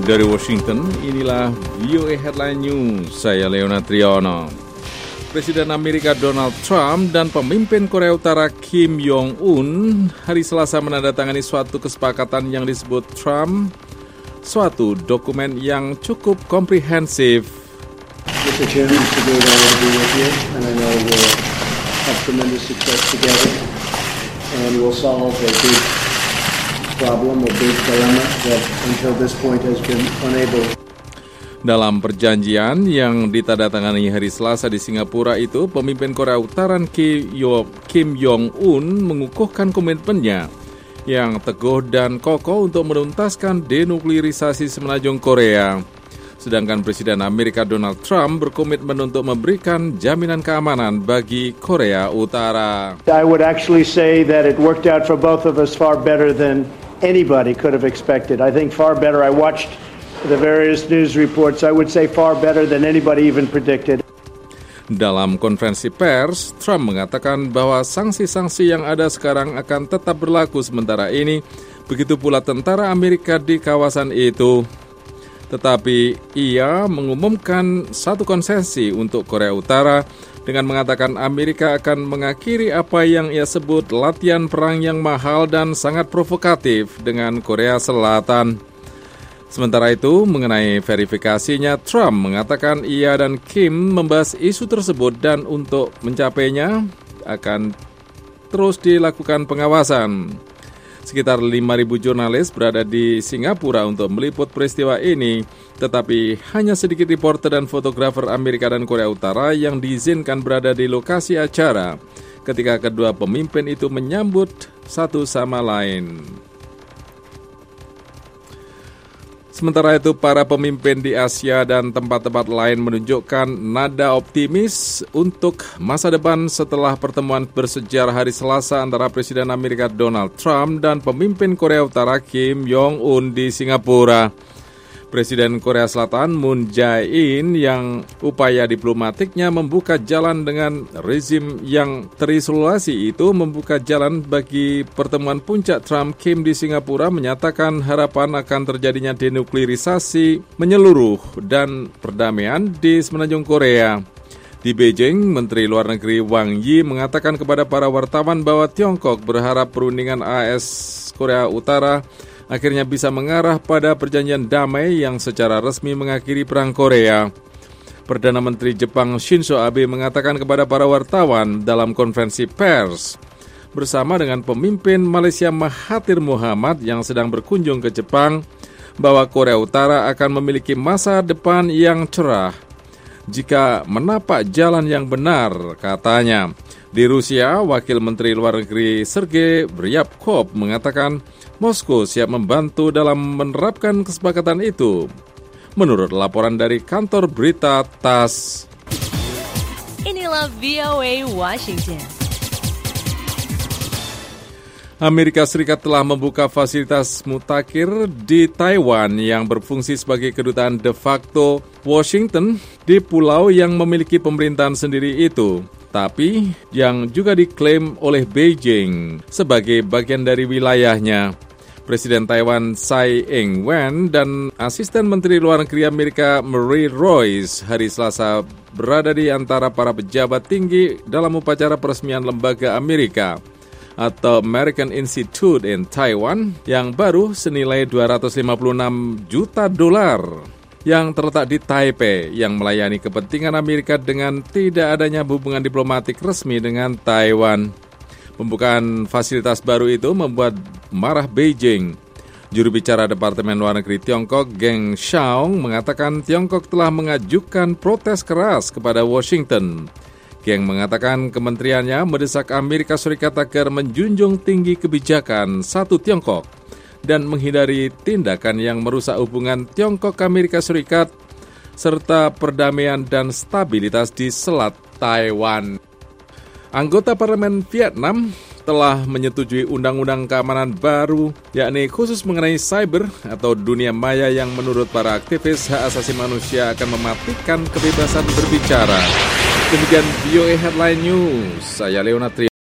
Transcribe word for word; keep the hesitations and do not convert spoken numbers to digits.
dari Washington, inilah V O A Headline News, saya Leona Triyono. Presiden Amerika Donald Trump dan pemimpin Korea Utara Kim Jong-un hari Selasa menandatangani suatu kesepakatan yang disebut Trump, suatu dokumen yang cukup komprehensif. mister Chairman, it's a great honor to be with you, and I know we'll have tremendous success together, and we'll solve a big problem, a big dilemma that until this point has been unable. Dalam perjanjian yang ditandatangani hari Selasa di Singapura itu, pemimpin Korea Utara Kim Jong-un mengukuhkan komitmennya yang teguh dan kokoh untuk menuntaskan denuklirisasi semenanjung Korea. Sedangkan Presiden Amerika Donald Trump berkomitmen untuk memberikan jaminan keamanan bagi Korea Utara. I would actually say that it worked out for both of us far better than anybody could have expected. I think far better. I watched the various news reports. I would say far better than anybody even predicted. Dalam konferensi pers, Trump mengatakan bahwa sanksi-sanksi yang ada sekarang akan tetap berlaku sementara ini, begitu pula tentara Amerika di kawasan itu. Tetapi ia mengumumkan satu konsesi untuk Korea Utara dengan mengatakan Amerika akan mengakhiri apa yang ia sebut latihan perang yang mahal dan sangat provokatif dengan Korea Selatan. Sementara itu, mengenai verifikasinya, Trump mengatakan ia dan Kim membahas isu tersebut dan untuk mencapainya akan terus dilakukan pengawasan. Sekitar lima ribu jurnalis berada di Singapura untuk meliput peristiwa ini, tetapi hanya sedikit reporter dan fotografer Amerika dan Korea Utara yang diizinkan berada di lokasi acara ketika kedua pemimpin itu menyambut satu sama lain. Sementara itu, para pemimpin di Asia dan tempat-tempat lain menunjukkan nada optimis untuk masa depan setelah pertemuan bersejarah hari Selasa antara Presiden Amerika Donald Trump dan pemimpin Korea Utara Kim Jong-un di Singapura. Presiden Korea Selatan Moon Jae-in yang upaya diplomatiknya membuka jalan dengan rezim yang terisolasi itu membuka jalan bagi pertemuan puncak Trump-Kim di Singapura, menyatakan harapan akan terjadinya denuklirisasi menyeluruh dan perdamaian di semenanjung Korea. Di Beijing, Menteri Luar Negeri Wang Yi mengatakan kepada para wartawan bahwa Tiongkok berharap perundingan A S Korea Utara akhirnya bisa mengarah pada perjanjian damai yang secara resmi mengakhiri Perang Korea. Perdana Menteri Jepang Shinzo Abe mengatakan kepada para wartawan dalam konferensi pers bersama dengan pemimpin Malaysia Mahathir Mohamad yang sedang berkunjung ke Jepang bahwa Korea Utara akan memiliki masa depan yang cerah jika menapak jalan yang benar, katanya. Di Rusia, Wakil Menteri Luar Negeri Sergei Ryabkov mengatakan Moskow siap membantu dalam menerapkan kesepakatan itu. Menurut laporan dari kantor berita T A S. Inilah V O A Washington. Amerika Serikat telah membuka fasilitas mutakhir di Taiwan yang berfungsi sebagai kedutaan de facto Washington di pulau yang memiliki pemerintahan sendiri itu, tapi yang juga diklaim oleh Beijing sebagai bagian dari wilayahnya. Presiden Taiwan Tsai Ing-wen dan Asisten Menteri Luar Negeri Amerika Marie Royce hari Selasa berada di antara para pejabat tinggi dalam upacara peresmian lembaga Amerika atau American Institute in Taiwan yang baru senilai dua ratus lima puluh enam juta dolar yang terletak di Taipei yang melayani kepentingan Amerika dengan tidak adanya hubungan diplomatik resmi dengan Taiwan. Pembukaan fasilitas baru itu membuat marah Beijing. Juru bicara Departemen Luar Negeri Tiongkok, Geng Shuang, mengatakan Tiongkok telah mengajukan protes keras kepada Washington. Geng mengatakan kementeriannya mendesak Amerika Serikat agar menjunjung tinggi kebijakan satu Tiongkok dan menghindari tindakan yang merusak hubungan Tiongkok-Amerika Serikat serta perdamaian dan stabilitas di Selat Taiwan. Anggota Parlemen Vietnam telah menyetujui undang-undang keamanan baru, yakni khusus mengenai cyber atau dunia maya yang menurut para aktivis hak asasi manusia akan mematikan kebebasan berbicara. Demikian V O A Headline News, saya Leona Triyono.